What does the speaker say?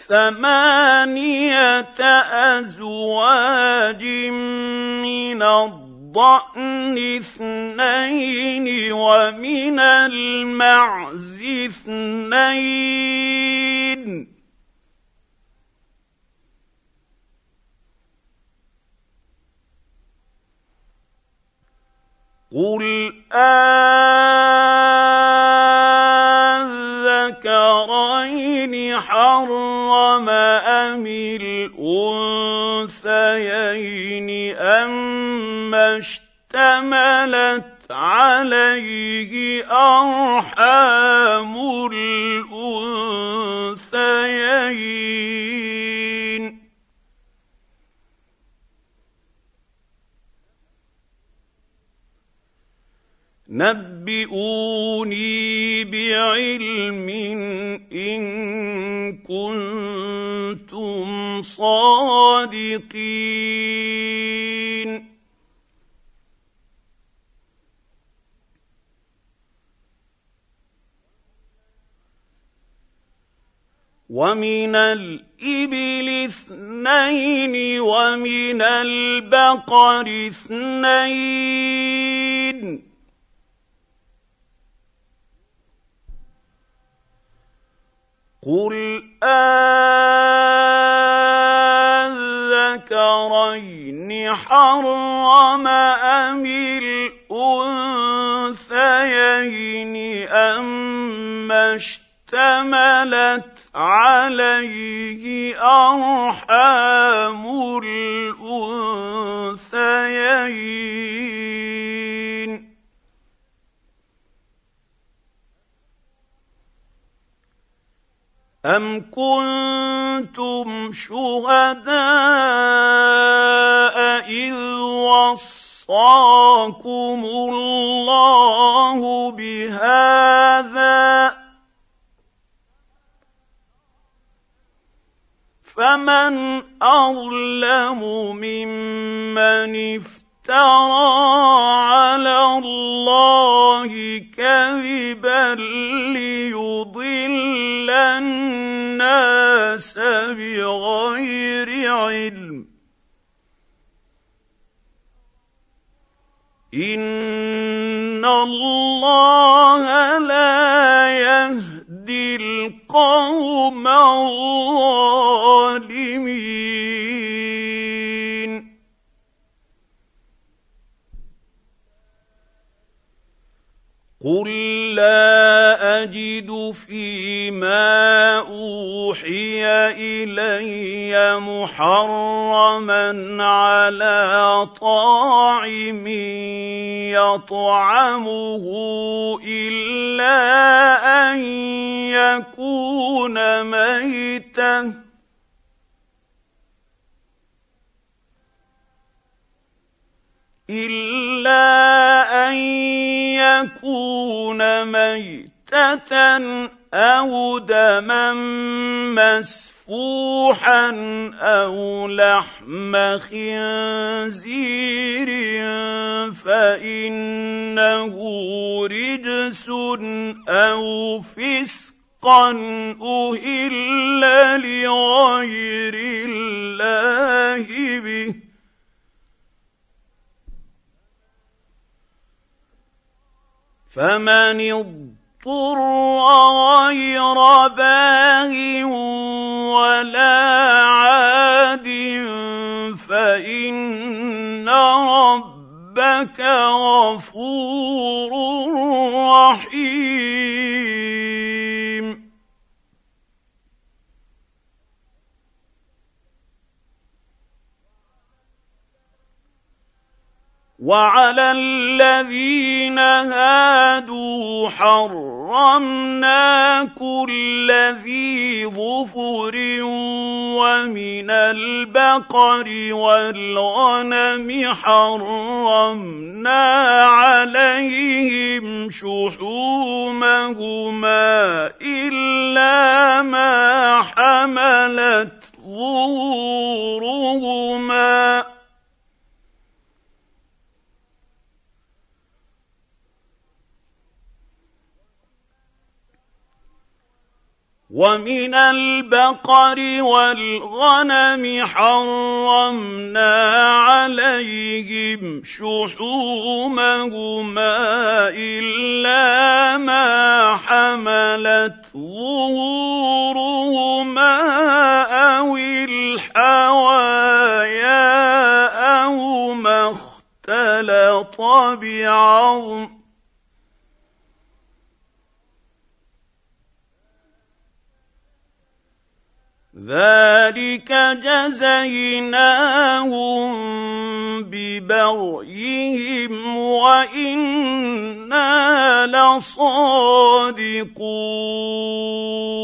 ثمانية أزواج من الضأن اثنين ومن المعز اثنين قل أذكرين حرم أم الأنثيين أما اشتملت عليه أرحام الأنثيين نبئوني بعلم إن كنتم صادقين ومن الإبل اثنين ومن البقر اثنين قل أذكرين حرم أم الأنثيين أما اشتملت عليه أرحام الأنثيين أم كنتم شهداء إذ وصاكم الله بهذا فمن أظلم ممن افترى على الله كذبا ليضل الناس بغير علم إن الله لا يهدي القوم الظالمين قل لا أجد فيما أوحي إلي محرما على طاعم يطعمه إلا أن يكون ميتاً أو دما مسفوحا أو لحم خنزير فإنه رجس أو فسقا أهل لغير الله به فمن اضطر غير باغ ولا عاد فإن ربك غفور رحيم وعلى الذين هادوا حرمنا كل ذي ظفر ومن البقر والغنم حرمنا عليهم شحومهما إلا ما حملت ظهورهما ومن البقر والغنم حرمنا عليهم شحومهما إلا ما حملت ظهورهما أو الحوايا أو ما اختلط بعظم ذلك جزيناهم ببغيهم وإنا لصادقون.